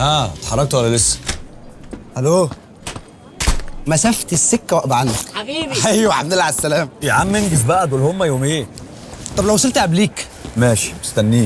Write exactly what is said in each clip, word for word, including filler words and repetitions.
ها اتحركت ولا لسه؟ الو، مسافة السكة واقبة عنك حبيبي. ايوه الحمد لله على السلامة. يا عم انجز بقى، دول هما يومين. طب لو وصلت قبليك؟ ماشي مستنيك.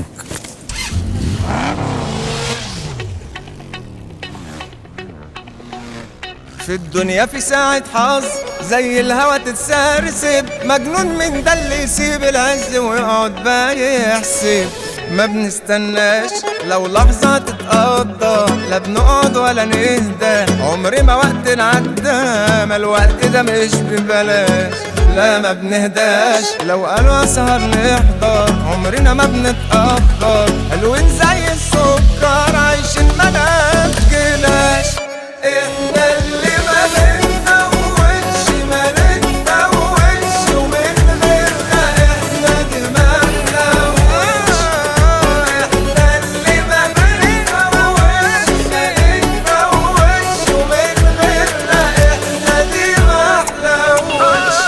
في الدنيا في ساعة حظ زي الهوا تتسرسب، مجنون من ده اللي يسيب العز ويقعد بقى يحسب. ما بنستناش لو لحظة تتقضى، لا بنقعد ولا نهدى، عمري ما وقت نعدى، ما الوقت ده مش ببلاش. لا ما بنهداش لو قالوا اسهر نحضر، عمرنا ما بنتأخر، حلوين زي السكر عايشين ما نبكيناش. احنا اللي ما بنتوهش ما نتوهش، ومن غيرنا احنا دماغنا وش. احنا اللي ما بنتوهش ما نتوهش، ومن غيرنا احنا دماغنا وش.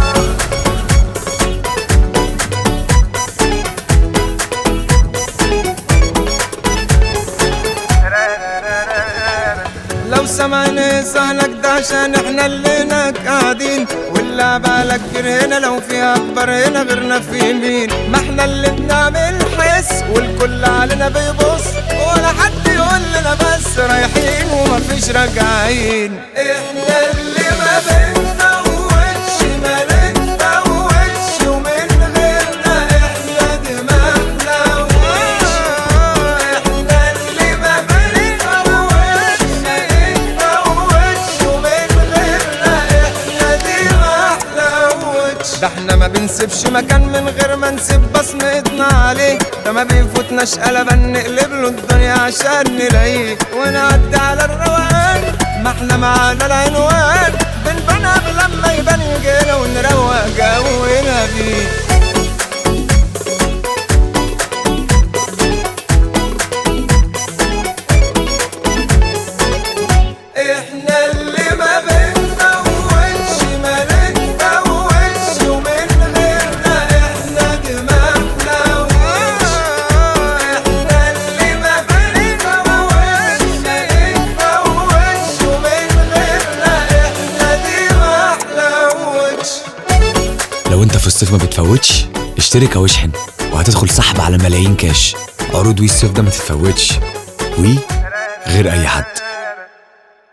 لو سمعني سهلك ده عشان احنا اللي هناك قاعدين، واللعبة على كبير هنا، لو فيها اكبر هنا غيرنا في مين. ما احنا اللي بنعمل حس والكل علينا بيبص، ولا حد يقول لنا بس رايحين ومفيش راجعين. احنا اللي ما بنتوهش ما نتوهش، ومن غيرنا احنا دماغنا وش. احنا اللي ما بنتوهش ما نتوهش، ومن غيرنا احنا دماغنا وش. ده احنا ما بنسيبش مكان من غير ما نسيب بصمتنا عليه، ده ما بيفوتناش قلبا نقلب له الدنيا عشان نلاقيه، ونعدي على الروقان ما احنا معانا العنوان، بنبان قبل لما يبان يجينا ونروق جونا بيه. احنا اللي ما بنتوهش ما نتوهش، ومن غيرنا احنا دماغنا وش. احنا اللي ما بنتوهش ما نتوهش، ومن غيرنا احنا دماغنا وش. لو انت في الصيف ما بتفوتش، اشترك او اشحن وهتدخل سحب على ملايين كاش. عروض وي الصيف ده ما تتفوتش. وي غير اي حد.